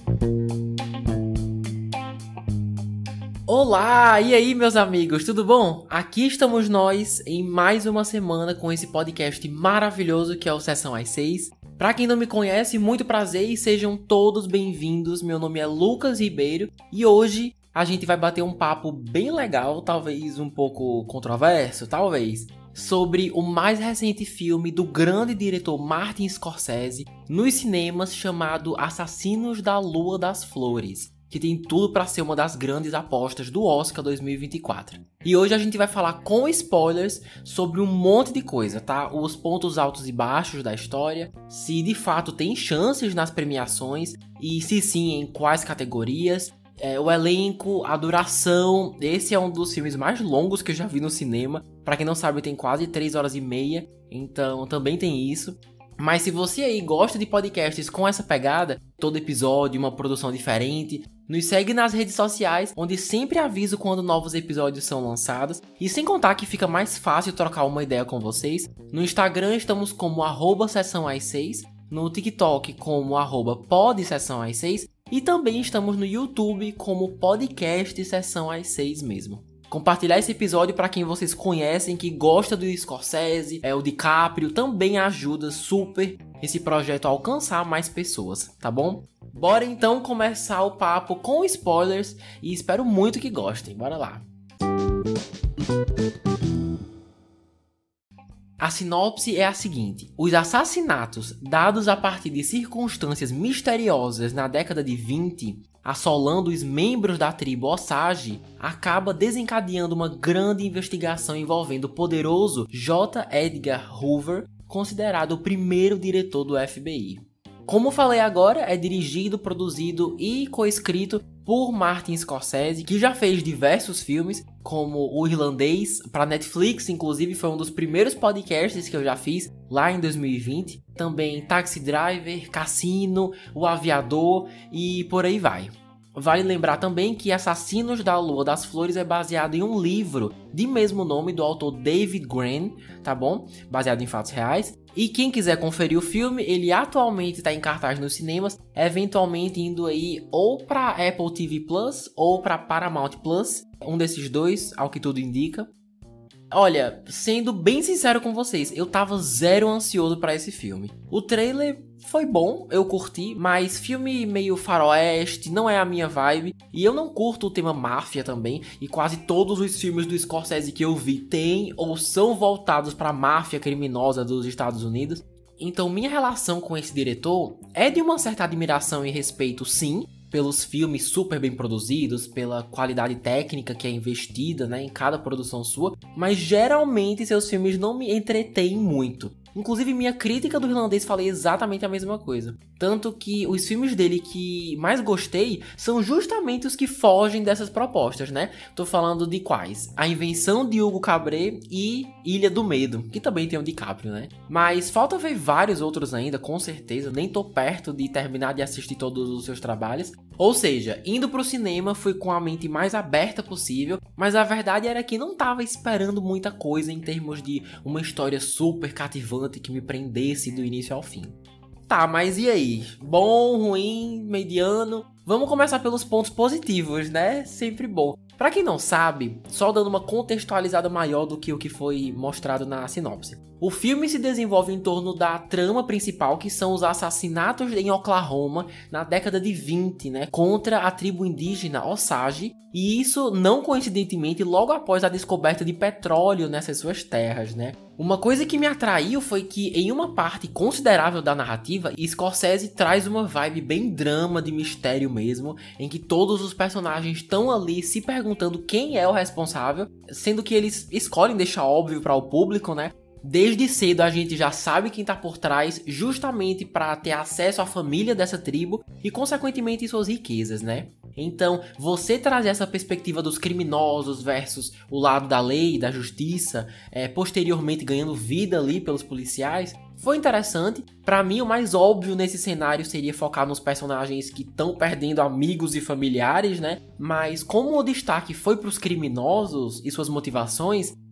Olá, e aí meus amigos, tudo bom? Aqui estamos nós em mais uma semana com esse podcast maravilhoso que é o Sessão às 6. Pra quem não me conhece, muito prazer e sejam todos bem-vindos. Meu nome é Lucas Ribeiro e hoje a gente vai bater um papo bem legal, talvez um pouco controverso, sobre o mais recente filme do grande diretor Martin Scorsese nos cinemas, chamado Assassinos da Lua das Flores, que tem tudo para ser uma das grandes apostas do Oscar 2024. E hoje a gente vai falar com spoilers sobre um monte de coisa, tá? Os pontos altos e baixos da história, se de fato tem chances nas premiações e se sim, em quais categorias, o elenco, a duração. Esse é um dos filmes mais longos que eu já vi no cinema. Pra quem não sabe, tem quase 3 horas e meia, então também tem isso. Mas se você aí gosta de podcasts com essa pegada, todo episódio, uma produção diferente, nos segue nas redes sociais, onde sempre aviso quando novos episódios são lançados. E sem contar que fica mais fácil trocar uma ideia com vocês. No Instagram estamos como @sessãoas6, no TikTok como @podsessãoas6 e também estamos no YouTube como podcast Sessão às 6 mesmo. Compartilhar esse episódio para quem vocês conhecem, que gosta do Scorsese, o DiCaprio, também ajuda super esse projeto a alcançar mais pessoas, tá bom? Bora então começar o papo com spoilers e espero muito que gostem, bora lá! A sinopse é a seguinte: os assassinatos dados a partir de circunstâncias misteriosas na década de 20, assolando os membros da tribo Osage, acaba desencadeando uma grande investigação envolvendo o poderoso J. Edgar Hoover, considerado o primeiro diretor do FBI. Como falei agora, é dirigido, produzido e coescrito por Martin Scorsese, que já fez diversos filmes, como O Irlandês, para Netflix, inclusive foi um dos primeiros podcasts que eu já fiz lá em 2020. Também Taxi Driver, Cassino, O Aviador e por aí vai. Vale lembrar também que Assassinos da Lua das Flores é baseado em um livro de mesmo nome do autor David Grann, tá bom? Baseado em fatos reais. E quem quiser conferir o filme, ele atualmente está em cartaz nos cinemas, eventualmente indo aí ou para Apple TV Plus ou para Paramount Plus, um desses dois, ao que tudo indica. Olha, sendo bem sincero com vocês, eu tava zero ansioso pra esse filme. O trailer foi bom, eu curti, mas filme meio faroeste, não é a minha vibe. E eu não curto o tema máfia também, e quase todos os filmes do Scorsese que eu vi têm ou são voltados pra máfia criminosa dos Estados Unidos. Então minha relação com esse diretor é de uma certa admiração e respeito, sim, pelos filmes super bem produzidos, pela qualidade técnica que é investida, em cada produção sua, mas geralmente seus filmes não me entretêm muito. Inclusive, minha crítica do Irlandês falei exatamente a mesma coisa. Tanto que os filmes dele que mais gostei são justamente os que fogem dessas propostas, Tô falando de quais? A Invenção de Hugo Cabret e Ilha do Medo, que também tem o DiCaprio, Mas falta ver vários outros ainda, com certeza. Nem tô perto de terminar de assistir todos os seus trabalhos. Ou seja, indo pro cinema fui com a mente mais aberta possível, mas a verdade era que não tava esperando muita coisa em termos de uma história super cativante que me prendesse do início ao fim. Tá, mas e aí? Bom, ruim, mediano? Vamos começar pelos pontos positivos, Sempre bom. Pra quem não sabe, só dando uma contextualizada maior do que o que foi mostrado na sinopse. O filme se desenvolve em torno da trama principal, que são os assassinatos em Oklahoma na década de 20, contra a tribo indígena Osage, e isso não coincidentemente logo após a descoberta de petróleo nessas suas terras, Uma coisa que me atraiu foi que em uma parte considerável da narrativa, Scorsese traz uma vibe bem drama de mistério mesmo, em que todos os personagens estão ali se perguntando quem é o responsável, sendo que eles escolhem deixar óbvio para o público, Desde cedo a gente já sabe quem tá por trás, justamente para ter acesso à família dessa tribo e consequentemente suas riquezas, Então, você trazer essa perspectiva dos criminosos versus o lado da lei, da justiça, posteriormente ganhando vida ali pelos policiais, foi interessante. Pra mim, o mais óbvio nesse cenário seria focar nos personagens que estão perdendo amigos e familiares, Mas como o destaque foi pros criminosos e suas motivações,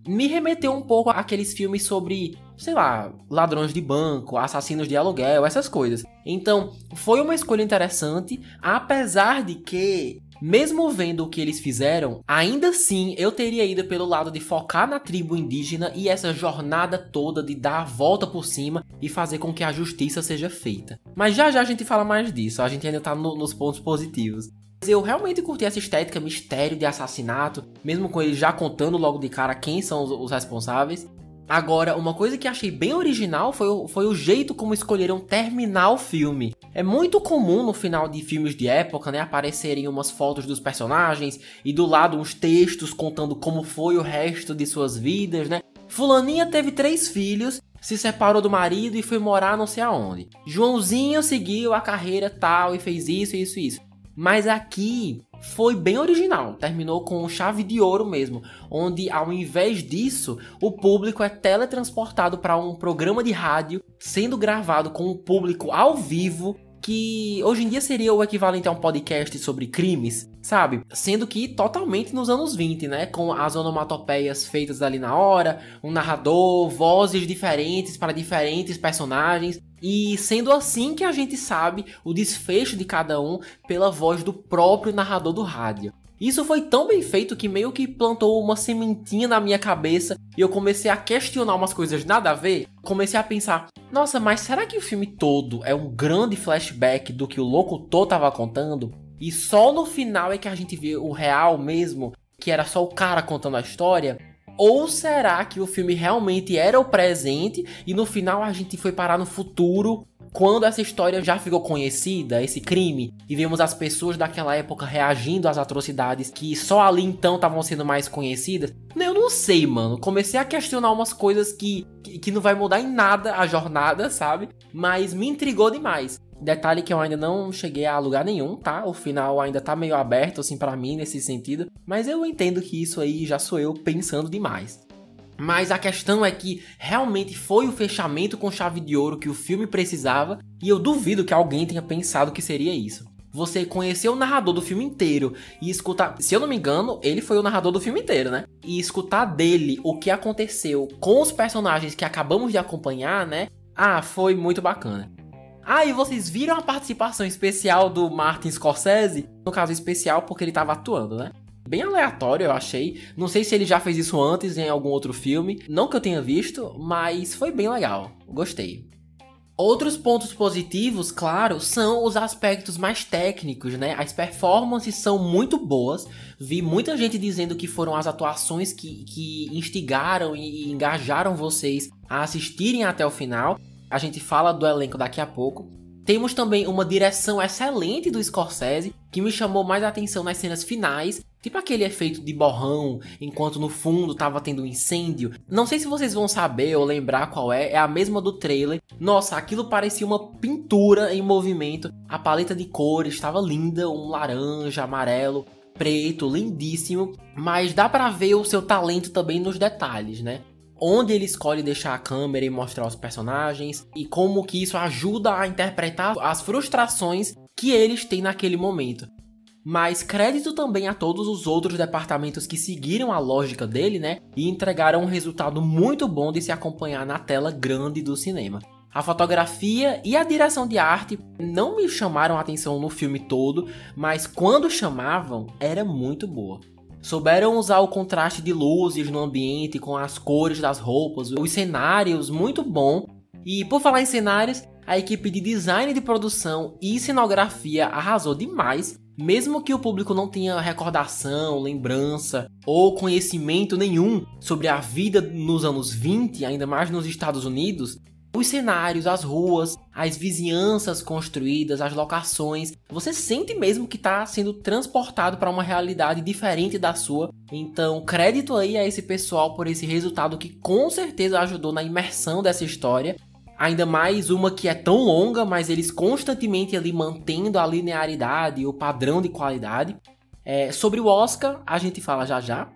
me remeteu um pouco àqueles filmes sobre, sei lá, ladrões de banco, assassinos de aluguel, essas coisas. Então, foi uma escolha interessante, apesar de que, mesmo vendo o que eles fizeram, ainda assim eu teria ido pelo lado de focar na tribo indígena e essa jornada toda de dar a volta por cima e fazer com que a justiça seja feita. Mas já já a gente fala mais disso, a gente ainda tá nos pontos positivos. Eu realmente curti essa estética mistério de assassinato, mesmo com eles já contando logo de cara quem são os responsáveis. Agora, uma coisa que achei bem original foi o jeito como escolheram terminar o filme. É muito comum no final de filmes de época, né, aparecerem umas fotos dos personagens e do lado uns textos contando como foi o resto de suas vidas, né. Fulaninha teve 3 filhos, se separou do marido e foi morar não sei aonde. Joãozinho seguiu a carreira tal e fez isso. Mas aqui foi bem original, terminou com chave de ouro mesmo, onde ao invés disso, o público é teletransportado para um programa de rádio sendo gravado com o público ao vivo, que hoje em dia seria o equivalente a um podcast sobre crimes, sabe? Sendo que totalmente nos anos 20, né? Com as onomatopeias feitas ali na hora, um narrador, vozes diferentes para diferentes personagens. E sendo assim que a gente sabe o desfecho de cada um pela voz do próprio narrador do rádio. Isso foi tão bem feito que meio que plantou uma sementinha na minha cabeça e eu comecei a questionar umas coisas nada a ver. Comecei a pensar, nossa, mas será que o filme todo é um grande flashback do que o locutor estava contando? E só no final é que a gente vê o real mesmo, que era só o cara contando a história? Ou será que o filme realmente era o presente e no final a gente foi parar no futuro, quando essa história já ficou conhecida, esse crime, e vemos as pessoas daquela época reagindo às atrocidades que só ali então estavam sendo mais conhecidas? Eu não sei, mano. Comecei a questionar umas coisas que não vai mudar em nada a jornada, sabe? Mas me intrigou demais. Detalhe que eu ainda não cheguei a lugar nenhum, tá? O final ainda tá meio aberto, assim, pra mim, nesse sentido. Mas eu entendo que isso aí já sou eu pensando demais. Mas a questão é que realmente foi o fechamento com chave de ouro que o filme precisava. E eu duvido que alguém tenha pensado que seria isso. Você conhecer o narrador do filme inteiro e escutar... Se eu não me engano, ele foi o narrador do filme inteiro, né? E escutar dele o que aconteceu com os personagens que acabamos de acompanhar, né? Ah, foi muito bacana. Ah, e vocês viram a participação especial do Martin Scorsese? No caso especial porque ele tava atuando, né? Bem aleatório, eu achei. Não sei se ele já fez isso antes em algum outro filme. Não que eu tenha visto, mas foi bem legal. Gostei. Outros pontos positivos, claro, são os aspectos mais técnicos, né? As performances são muito boas. Vi muita gente dizendo que foram as atuações que instigaram e engajaram vocês a assistirem até o final. A gente fala do elenco daqui a pouco. Temos também uma direção excelente do Scorsese, que me chamou mais a atenção nas cenas finais, tipo aquele efeito de borrão, enquanto no fundo tava tendo um incêndio. Não sei se vocês vão saber ou lembrar qual é a mesma do trailer. Nossa, aquilo parecia uma pintura em movimento, a paleta de cores estava linda, um laranja, amarelo, preto, lindíssimo, mas dá pra ver o seu talento também nos detalhes, né? Onde ele escolhe deixar a câmera e mostrar os personagens, e como que isso ajuda a interpretar as frustrações que eles têm naquele momento. Mas crédito também a todos os outros departamentos que seguiram a lógica dele, né? E entregaram um resultado muito bom de se acompanhar na tela grande do cinema. A fotografia e a direção de arte não me chamaram a atenção no filme todo, mas quando chamavam, era muito boa. Souberam usar o contraste de luzes no ambiente com as cores das roupas, os cenários, muito bom. E por falar em cenários, a equipe de design de produção e cenografia arrasou demais, mesmo que o público não tenha recordação, lembrança ou conhecimento nenhum sobre a vida nos anos 20, ainda mais nos Estados Unidos. Os cenários, as ruas, as vizinhanças construídas, as locações, você sente mesmo que está sendo transportado para uma realidade diferente da sua. Então, crédito aí a esse pessoal por esse resultado que com certeza ajudou na imersão dessa história. Ainda mais uma que é tão longa, mas eles constantemente ali mantendo a linearidade e o padrão de qualidade. Sobre o Oscar, a gente fala já já.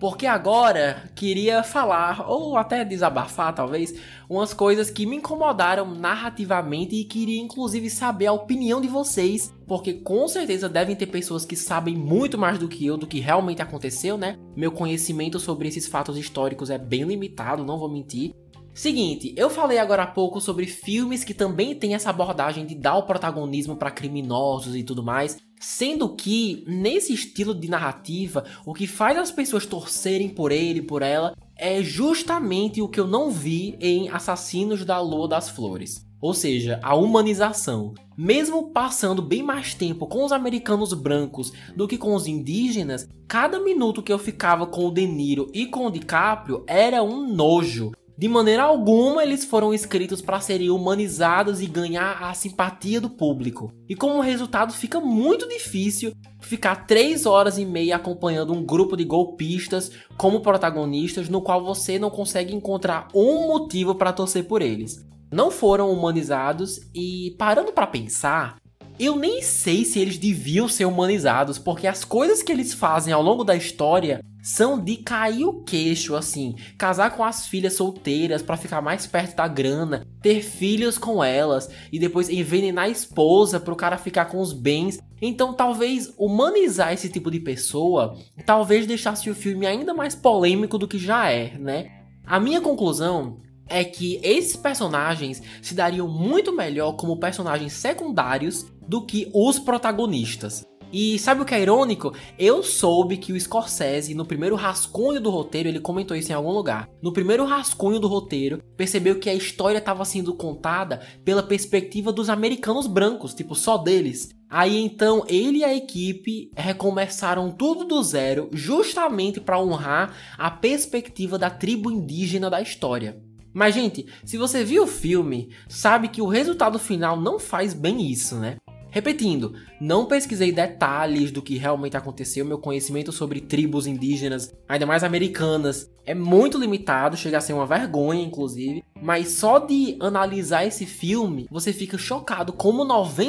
porque agora queria falar, ou até desabafar talvez, umas coisas que me incomodaram narrativamente e queria inclusive saber a opinião de vocês, porque com certeza devem ter pessoas que sabem muito mais do que eu, do que realmente aconteceu, né? Meu conhecimento sobre esses fatos históricos é bem limitado, não vou mentir. Seguinte, eu falei agora há pouco sobre filmes que também tem essa abordagem de dar o protagonismo para criminosos e tudo mais, sendo que, nesse estilo de narrativa, o que faz as pessoas torcerem por ele, por ela, é justamente o que eu não vi em Assassinos da Lua das Flores. Ou seja, a humanização. Mesmo passando bem mais tempo com os americanos brancos do que com os indígenas, cada minuto que eu ficava com o De Niro e com o DiCaprio era um nojo. De maneira alguma eles foram escritos para serem humanizados e ganhar a simpatia do público. E como resultado fica muito difícil ficar 3 horas e meia acompanhando um grupo de golpistas como protagonistas no qual você não consegue encontrar um motivo para torcer por eles. Não foram humanizados e, parando para pensar, eu nem sei se eles deviam ser humanizados, porque as coisas que eles fazem ao longo da história são de cair o queixo, assim, casar com as filhas solteiras pra ficar mais perto da grana, ter filhos com elas e depois envenenar a esposa pro cara ficar com os bens. Então talvez humanizar esse tipo de pessoa, talvez deixasse o filme ainda mais polêmico do que já é, né? A minha conclusão é que esses personagens se dariam muito melhor como personagens secundários do que os protagonistas. E sabe o que é irônico? Eu soube que o Scorsese, no primeiro rascunho do roteiro, ele comentou isso em algum lugar. No primeiro rascunho do roteiro, percebeu que a história estava sendo contada pela perspectiva dos americanos brancos, tipo, só deles. Aí então ele e a equipe recomeçaram tudo do zero, justamente para honrar a perspectiva da tribo indígena da história. Mas gente, se você viu o filme, sabe que o resultado final não faz bem isso, né? Repetindo, não pesquisei detalhes do que realmente aconteceu, meu conhecimento sobre tribos indígenas, ainda mais americanas, é muito limitado, chega a ser uma vergonha inclusive, mas só de analisar esse filme, você fica chocado como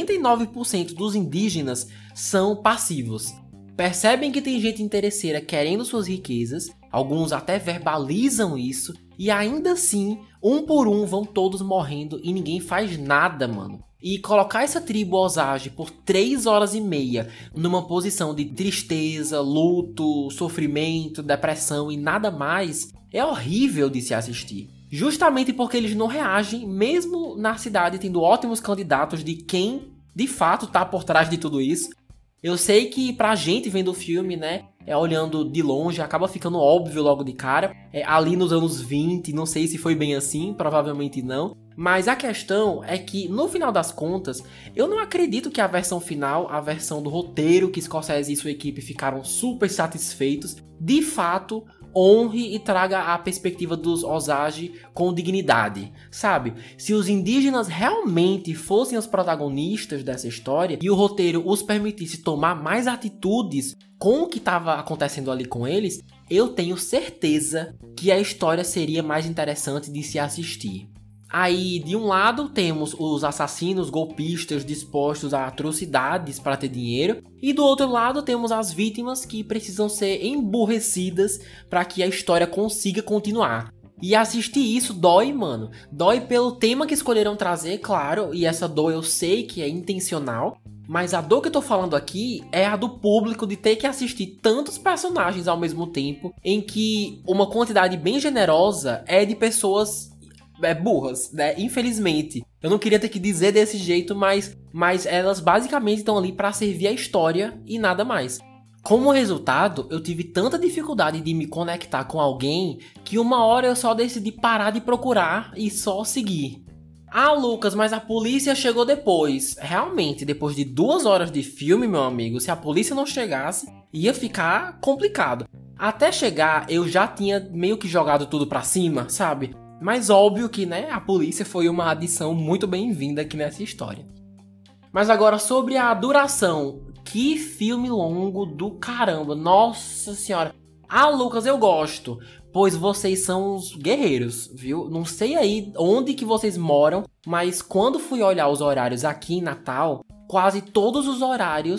99% dos indígenas são passivos. Percebem que tem gente interesseira querendo suas riquezas, alguns até verbalizam isso, e ainda assim, um por um vão todos morrendo e ninguém faz nada, mano. E colocar essa tribo Osage por 3 horas e meia numa posição de tristeza, luto, sofrimento, depressão e nada mais é horrível de se assistir. Justamente porque eles não reagem, mesmo na cidade tendo ótimos candidatos de quem de fato tá por trás de tudo isso. Eu sei que pra gente vendo o filme, né, olhando de longe, acaba ficando óbvio logo de cara. Ali nos anos 20, não sei se foi bem assim, provavelmente não. Mas a questão é que, no final das contas, eu não acredito que a versão final, a versão do roteiro que Scorsese e sua equipe ficaram super satisfeitos, de fato honre e traga a perspectiva dos Osage com dignidade, sabe? Se os indígenas realmente fossem os protagonistas dessa história e o roteiro os permitisse tomar mais atitudes com o que estava acontecendo ali com eles, eu tenho certeza que a história seria mais interessante de se assistir. Aí, de um lado, temos os assassinos golpistas dispostos a atrocidades para ter dinheiro, e do outro lado temos as vítimas que precisam ser emburrecidas para que a história consiga continuar. E assistir isso dói, mano. Dói pelo tema que escolheram trazer, claro, e essa dor eu sei que é intencional, mas a dor que eu tô falando aqui é a do público de ter que assistir tantos personagens ao mesmo tempo, em que uma quantidade bem generosa é de pessoas burras, né? Infelizmente. Eu não queria ter que dizer desse jeito, mas elas basicamente estão ali para servir a história e nada mais. Como resultado, eu tive tanta dificuldade de me conectar com alguém que uma hora eu só decidi parar de procurar e só seguir. Ah, Lucas, mas a polícia chegou depois. Realmente, depois de 2 horas de filme, meu amigo, se a polícia não chegasse, ia ficar complicado. Até chegar, eu já tinha meio que jogado tudo pra cima, sabe? Mas óbvio que, né, a polícia foi uma adição muito bem-vinda aqui nessa história. Mas agora sobre a duração. Que filme longo do caramba. Nossa senhora. Ah, Lucas, eu gosto. Pois vocês são os guerreiros, viu? Não sei aí onde que vocês moram, mas quando fui olhar os horários aqui em Natal, quase todos os horários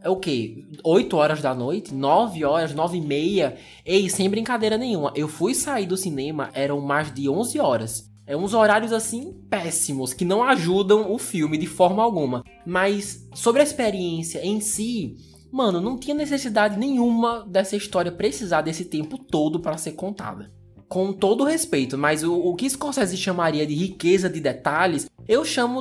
é o quê? 8 horas da noite? 9 horas? 9 e meia? Ei, sem brincadeira nenhuma. Eu fui sair do cinema, eram mais de 11 horas. É uns horários, assim, péssimos, que não ajudam o filme de forma alguma. Mas, sobre a experiência em si, mano, não tinha necessidade nenhuma dessa história precisar desse tempo todo para ser contada. Com todo respeito, mas o que Scorsese chamaria de riqueza de detalhes, eu chamo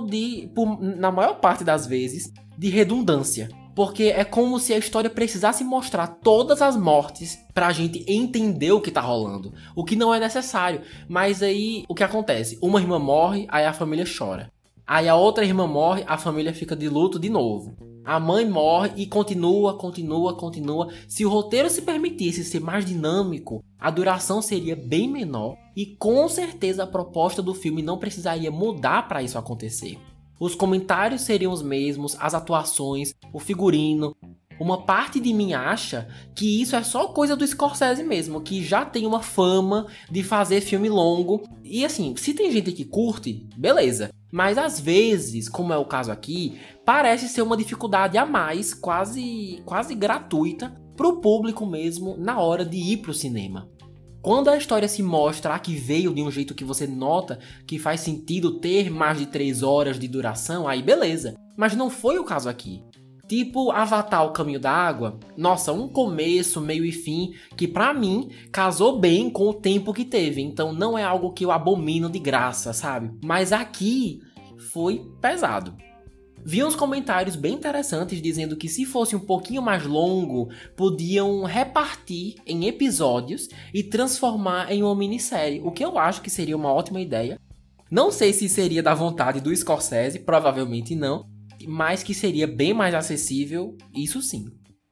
na maior parte das vezes, de redundância. Porque é como se a história precisasse mostrar todas as mortes pra gente entender o que tá rolando. O que não é necessário. Mas aí, o que acontece? Uma irmã morre, aí a família chora. Aí a outra irmã morre, a família fica de luto de novo. A mãe morre e continua. Se o roteiro se permitisse ser mais dinâmico, a duração seria bem menor. E com certeza a proposta do filme não precisaria mudar pra isso acontecer. Os comentários seriam os mesmos, as atuações, o figurino. Uma parte de mim acha que isso é só coisa do Scorsese mesmo, que já tem uma fama de fazer filme longo. E assim, se tem gente que curte, beleza. Mas às vezes, como é o caso aqui, parece ser uma dificuldade a mais, quase gratuita, pro público mesmo na hora de ir pro cinema. Quando a história se mostra a que veio de um jeito que você nota que faz sentido ter mais de 3 horas de duração, aí beleza. Mas não foi o caso aqui. Tipo Avatar: O Caminho da Água. Nossa, um começo, meio e fim que pra mim casou bem com o tempo que teve. Então não é algo que eu abomino de graça, sabe? Mas aqui foi pesado. Vi uns comentários bem interessantes dizendo que se fosse um pouquinho mais longo, podiam repartir em episódios e transformar em uma minissérie, o que eu acho que seria uma ótima ideia. Não sei se seria da vontade do Scorsese, provavelmente não, mas que seria bem mais acessível, isso sim.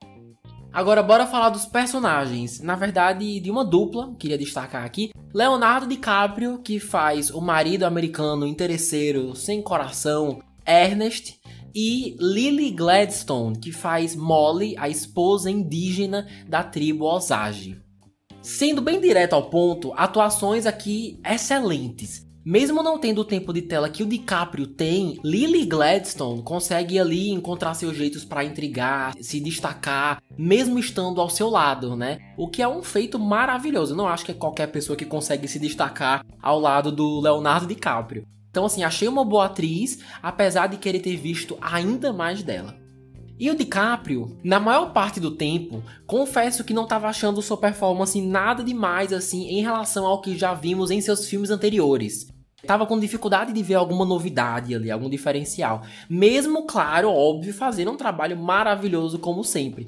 Agora bora falar dos personagens, na verdade de uma dupla, queria destacar aqui. Leonardo DiCaprio, que faz o marido americano interesseiro, sem coração, Ernest, e Lily Gladstone, que faz Molly, a esposa indígena da tribo Osage. Sendo bem direto ao ponto, atuações aqui excelentes. Mesmo não tendo o tempo de tela que o DiCaprio tem, Lily Gladstone consegue ali encontrar seus jeitos para intrigar, se destacar, mesmo estando ao seu lado, né? O que é um feito maravilhoso. Eu não acho que é qualquer pessoa que consegue se destacar ao lado do Leonardo DiCaprio. Então assim, achei uma boa atriz, apesar de querer ter visto ainda mais dela. E o DiCaprio, na maior parte do tempo, confesso que não estava achando sua performance nada demais assim em relação ao que já vimos em seus filmes anteriores. Tava com dificuldade de ver alguma novidade ali, algum diferencial. Mesmo, claro, óbvio, fazendo um trabalho maravilhoso como sempre.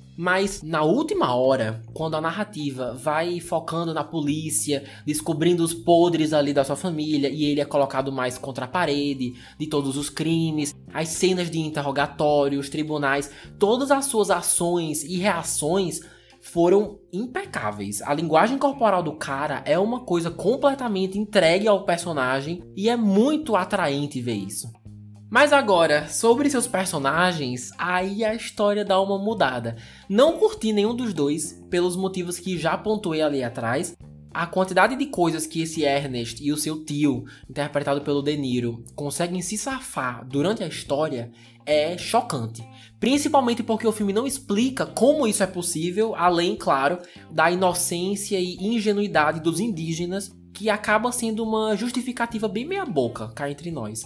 Mas na última hora, quando a narrativa vai focando na polícia, descobrindo os podres ali da sua família, e ele é colocado mais contra a parede, de todos os crimes, as cenas de interrogatório, os tribunais, todas as suas ações e reações foram impecáveis. A linguagem corporal do cara é uma coisa completamente entregue ao personagem e é muito atraente ver isso. Mas agora, sobre seus personagens, aí a história dá uma mudada. Não curti nenhum dos dois, pelos motivos que já pontuei ali atrás. A quantidade de coisas que esse Ernest e o seu tio, interpretado pelo De Niro, conseguem se safar durante a história é chocante. Principalmente porque o filme não explica como isso é possível, além, claro, da inocência e ingenuidade dos indígenas, que acaba sendo uma justificativa bem meia boca, cá entre nós.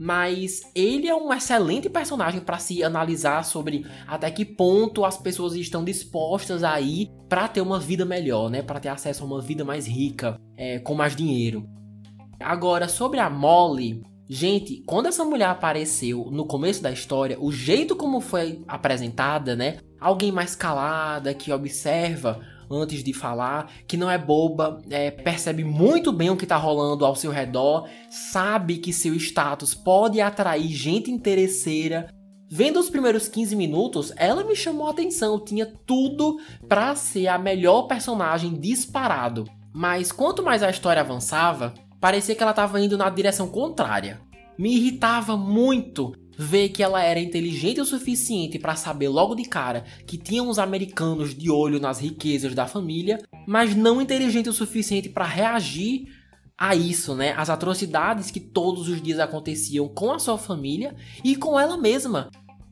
Mas ele é um excelente personagem para se analisar sobre até que ponto as pessoas estão dispostas a ir para ter uma vida melhor, né? Para ter acesso a uma vida mais rica, com mais dinheiro. Agora, sobre a Molly, gente, quando essa mulher apareceu no começo da história, o jeito como foi apresentada, né? Alguém mais calada, que observa antes de falar, que não é boba, percebe muito bem o que tá rolando ao seu redor, sabe que seu status pode atrair gente interesseira. Vendo os primeiros 15 minutos, ela me chamou a atenção, tinha tudo pra ser a melhor personagem disparado. Mas quanto mais a história avançava, parecia que ela tava indo na direção contrária. Me irritava muito ver que ela era inteligente o suficiente para saber logo de cara que tinham os americanos de olho nas riquezas da família, mas não inteligente o suficiente para reagir a isso, né? As atrocidades que todos os dias aconteciam com a sua família e com ela mesma.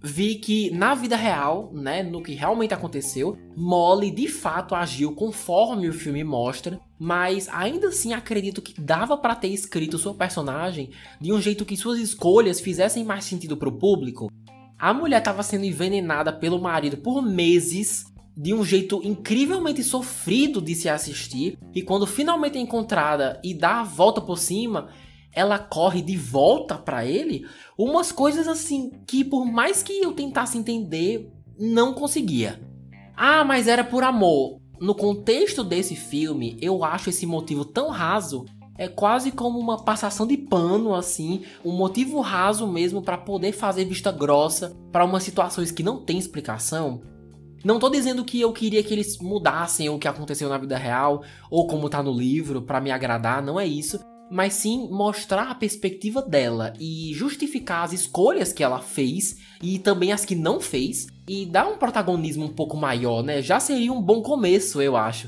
vi que na vida real, né, no que realmente aconteceu, Molly de fato agiu conforme o filme mostra, mas ainda assim acredito que dava pra ter escrito sua personagem de um jeito que suas escolhas fizessem mais sentido pro público. A mulher estava sendo envenenada pelo marido por meses, de um jeito incrivelmente sofrido de se assistir, e quando finalmente é encontrada e dá a volta por cima, ela corre de volta pra ele. Umas coisas assim que, por mais que eu tentasse entender, não conseguia. Ah, mas era por amor. No contexto desse filme, eu acho esse motivo tão raso. É quase como uma passação de pano, assim, um motivo raso mesmo pra poder fazer vista grossa pra umas situações que não tem explicação. Não tô dizendo que eu queria que eles mudassem o que aconteceu na vida real, ou como tá no livro, pra me agradar, não é isso. Mas sim mostrar a perspectiva dela e justificar as escolhas que ela fez e também as que não fez, e dar um protagonismo um pouco maior, né? Já seria um bom começo, eu acho.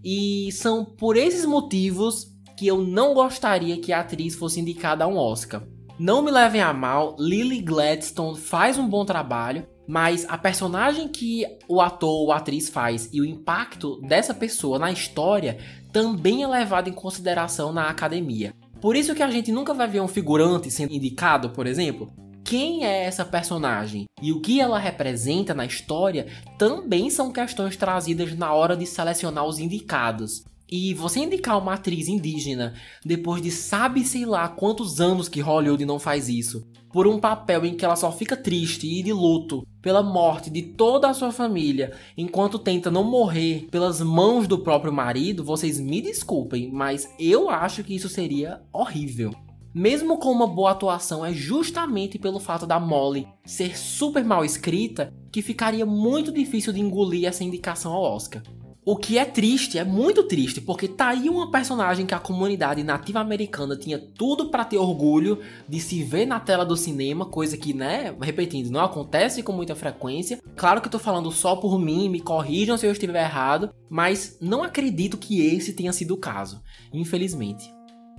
E são por esses motivos que eu não gostaria que a atriz fosse indicada a um Oscar. Não me levem a mal, Lily Gladstone faz um bom trabalho, mas a personagem que o ator ou a atriz faz e o impacto dessa pessoa na história também é levado em consideração na academia. Por isso que a gente nunca vai ver um figurante sendo indicado, por exemplo. Quem é essa personagem e o que ela representa na história também são questões trazidas na hora de selecionar os indicados. E você indicar uma atriz indígena depois de sabe sei lá quantos anos que Hollywood não faz isso, por um papel em que ela só fica triste e de luto pela morte de toda a sua família, enquanto tenta não morrer pelas mãos do próprio marido, vocês me desculpem, mas eu acho que isso seria horrível. Mesmo com uma boa atuação, é justamente pelo fato da Molly ser super mal escrita que ficaria muito difícil de engolir essa indicação ao Oscar. O que é triste, é muito triste, porque tá aí uma personagem que a comunidade nativa americana tinha tudo pra ter orgulho de se ver na tela do cinema, coisa que, né, repetindo, não acontece com muita frequência. Claro que eu tô falando só por mim, me corrijam se eu estiver errado, mas não acredito que esse tenha sido o caso, infelizmente.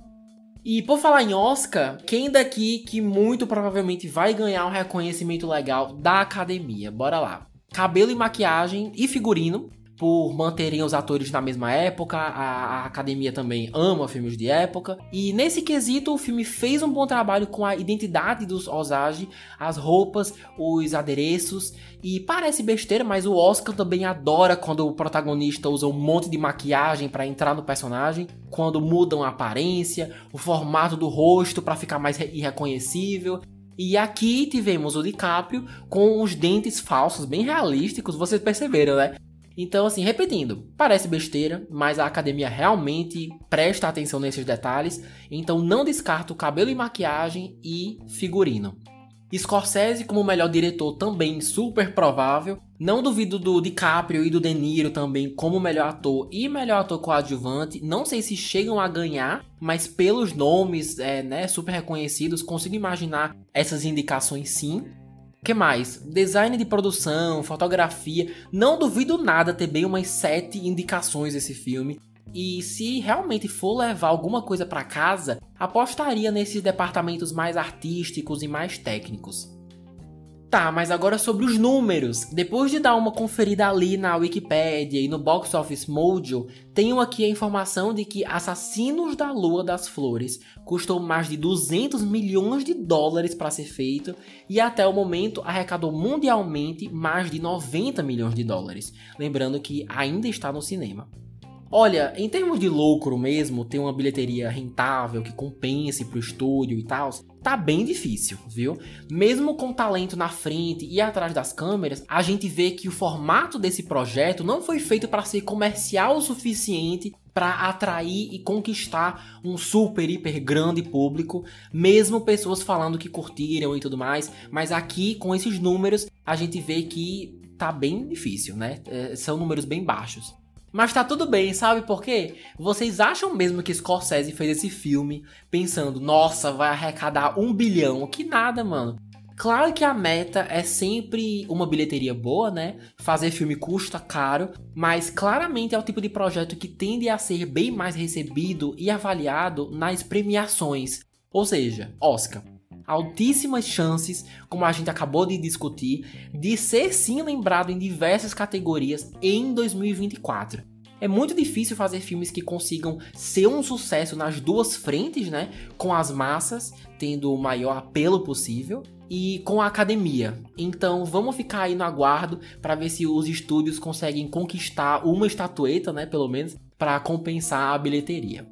E por falar em Oscar, quem daqui que muito provavelmente vai ganhar um reconhecimento legal da academia? Bora lá. Cabelo e maquiagem e figurino, por manterem os atores na mesma época, a academia também ama filmes de época, e nesse quesito o filme fez um bom trabalho com a identidade dos Osage, as roupas, os adereços, e parece besteira, mas o Oscar também adora quando o protagonista usa um monte de maquiagem para entrar no personagem, quando mudam a aparência, o formato do rosto para ficar mais irreconhecível. E aqui tivemos o DiCaprio com os dentes falsos, bem realísticos, vocês perceberam, né? Então, assim, repetindo, parece besteira, mas a academia realmente presta atenção nesses detalhes, então não descarto cabelo e maquiagem e figurino. Scorsese como melhor diretor também super provável, não duvido do DiCaprio e do De Niro também como melhor ator e melhor ator coadjuvante, não sei se chegam a ganhar, mas pelos nomes super reconhecidos, consigo imaginar essas indicações sim. O que mais? Design de produção, fotografia, não duvido nada ter bem umas 7 indicações esse filme. E se realmente for levar alguma coisa para casa, apostaria nesses departamentos mais artísticos e mais técnicos. Tá, mas agora sobre os números. Depois de dar uma conferida ali na Wikipedia e no Box Office Mojo, tenho aqui a informação de que Assassinos da Lua das Flores custou mais de 200 milhões de dólares para ser feito e até o momento arrecadou mundialmente mais de 90 milhões de dólares. Lembrando que ainda está no cinema. Olha, em termos de lucro mesmo, ter uma bilheteria rentável que compense pro estúdio e tal, tá bem difícil, viu? Mesmo com talento na frente e atrás das câmeras, a gente vê que o formato desse projeto não foi feito para ser comercial o suficiente para atrair e conquistar um super, hiper grande público, mesmo pessoas falando que curtiram e tudo mais, mas aqui, com esses números, a gente vê que tá bem difícil, né? São números bem baixos. Mas tá tudo bem, sabe por quê? Vocês acham mesmo que Scorsese fez esse filme pensando, nossa, vai arrecadar 1 bilhão? Que nada, mano. Claro que a meta é sempre uma bilheteria boa, né? Fazer filme custa caro, mas claramente é o tipo de projeto que tende a ser bem mais recebido e avaliado nas premiações, ou seja, Oscar. altíssimas chances, como a gente acabou de discutir, de ser sim lembrado em diversas categorias em 2024. É muito difícil fazer filmes que consigam ser um sucesso nas duas frentes, né? Com as massas, tendo o maior apelo possível, e com a academia. Então vamos ficar aí no aguardo para ver se os estúdios conseguem conquistar uma estatueta, né? Pelo menos, para compensar a bilheteria.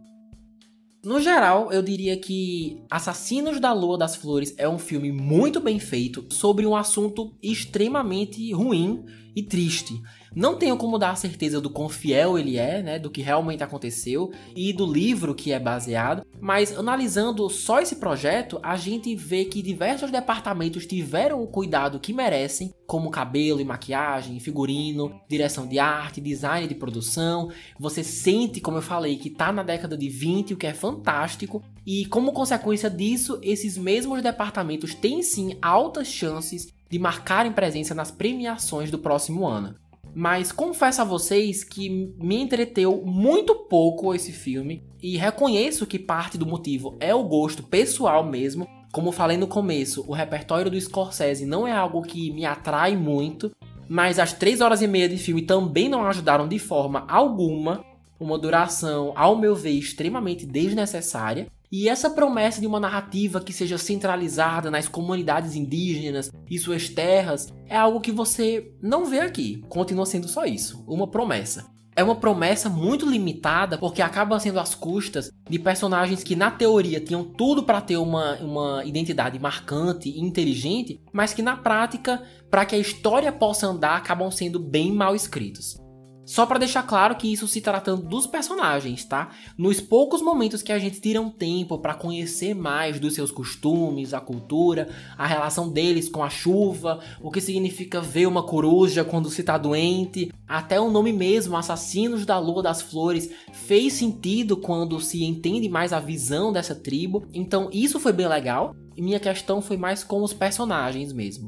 No geral, eu diria que Assassinos da Lua das Flores é um filme muito bem feito sobre um assunto extremamente ruim e triste. Não tenho como dar a certeza do quão fiel ele é, né, do que realmente aconteceu e do livro que é baseado, mas analisando só esse projeto, a gente vê que diversos departamentos tiveram o cuidado que merecem, como cabelo e maquiagem, figurino, direção de arte, design de produção. Você sente, como eu falei, que tá na década de 20, o que é fantástico, e como consequência disso, esses mesmos departamentos têm sim altas chances de marcarem presença nas premiações do próximo ano. Mas confesso a vocês que me entreteu muito pouco esse filme e reconheço que parte do motivo é o gosto pessoal mesmo. Como falei no começo, o repertório do Scorsese não é algo que me atrai muito, mas as 3 horas e meia de filme também não ajudaram de forma alguma, uma duração, ao meu ver, extremamente desnecessária. E essa promessa de uma narrativa que seja centralizada nas comunidades indígenas e suas terras é algo que você não vê aqui. Continua sendo só isso, uma promessa. É uma promessa muito limitada porque acaba sendo às custas de personagens que na teoria tinham tudo para ter uma identidade marcante e inteligente, mas que na prática, para que a história possa andar, acabam sendo bem mal escritos. Só pra deixar claro que isso se tratando dos personagens, tá? Nos poucos momentos que a gente tira um tempo pra conhecer mais dos seus costumes, a cultura, a relação deles com a chuva, o que significa ver uma coruja quando se tá doente, até o nome mesmo, Assassinos da Lua das Flores, fez sentido quando se entende mais a visão dessa tribo. Então isso foi bem legal, e minha questão foi mais com os personagens mesmo.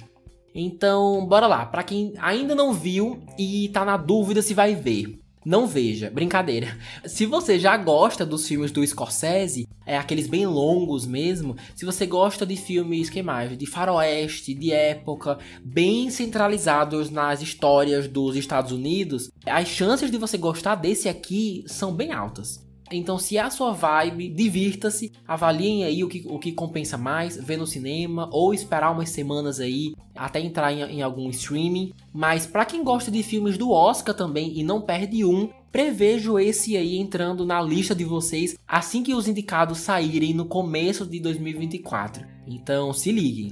Então, bora lá. Pra quem ainda não viu e tá na dúvida se vai ver, não veja, brincadeira. Se você já gosta dos filmes do Scorsese, aqueles bem longos mesmo, se você gosta de filmes, que mais? De faroeste, de época, bem centralizados nas histórias dos Estados Unidos, as chances de você gostar desse aqui são bem altas. Então, se é a sua vibe, divirta-se, avaliem aí o que compensa mais, ver no cinema ou esperar umas semanas aí até entrar em algum streaming. Mas para quem gosta de filmes do Oscar também e não perde um, prevejo esse aí entrando na lista de vocês assim que os indicados saírem no começo de 2024. Então, se liguem.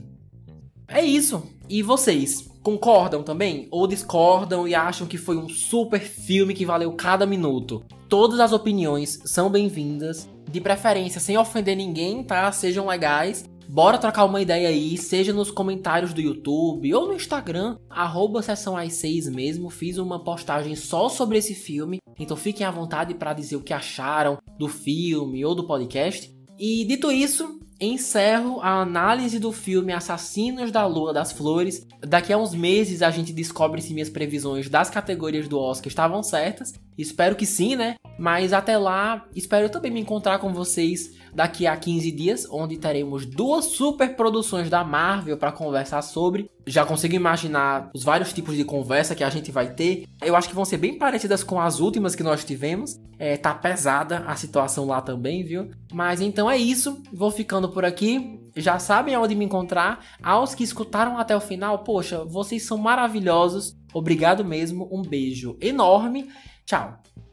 É isso. E vocês? Concordam também? Ou discordam e acham que foi um super filme que valeu cada minuto? Todas as opiniões são bem-vindas, de preferência sem ofender ninguém, tá? Sejam legais. Bora trocar uma ideia aí, seja nos comentários do YouTube ou no Instagram, @sessãoas6 mesmo. Fiz uma postagem só sobre esse filme, então fiquem à vontade para dizer o que acharam do filme ou do podcast. E dito isso, encerro a análise do filme Assassinos da Lua das Flores. Daqui a uns meses a gente descobre se minhas previsões das categorias do Oscar estavam certas. Espero que sim, né? Mas até lá, espero também me encontrar com vocês daqui a 15 dias, onde teremos 2 super produções da Marvel para conversar sobre. Já consigo imaginar os vários tipos de conversa que a gente vai ter. Eu acho que vão ser bem parecidas com as últimas que nós tivemos. Tá pesada a situação lá também, viu? Mas então é isso. Vou ficando por aqui. Já sabem aonde me encontrar. Aos que escutaram até o final, poxa, vocês são maravilhosos. Obrigado mesmo. Um beijo enorme. Tchau.